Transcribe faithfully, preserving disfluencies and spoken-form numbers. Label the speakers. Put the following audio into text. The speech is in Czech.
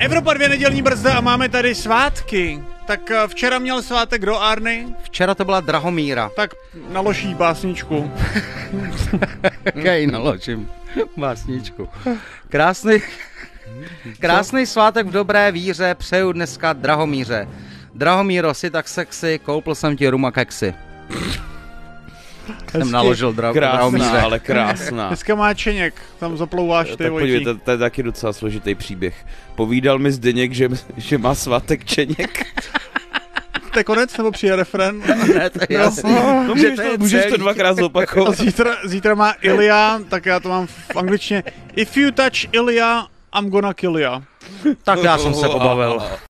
Speaker 1: Evropa dvě nedělní brzda a máme tady svátky. Tak včera měl svátek kdo, Arny?
Speaker 2: Včera to byla Drahomíra.
Speaker 1: Tak naloží básničku.
Speaker 2: Jaký naložím básničku. Krásný, krásný svátek v dobré víře přeju dneska Drahomíře. Drahomíro, jsi tak sexy, koupil jsem ti rum a keksy. Jsem naložil dra- Drahomíře.
Speaker 3: Krásná, ale krásná.
Speaker 1: Dneska má Čeněk, tam zaplouváš ty,
Speaker 3: tak podívejte, to je taky docela složitý příběh. Povídal mi Zdeněk, že, že má svátek Čeněk.
Speaker 1: To je konec, nebo přijde refren?
Speaker 2: Ne, to je jasný.
Speaker 3: No, no, můžeš, to, můžeš to dvakrát zopakovat.
Speaker 1: Zítra, zítra má Ilja, tak já to mám v angličtině. If you touch Ilja, I'm gonna kill ya.
Speaker 2: Tak já jsem se pobavil.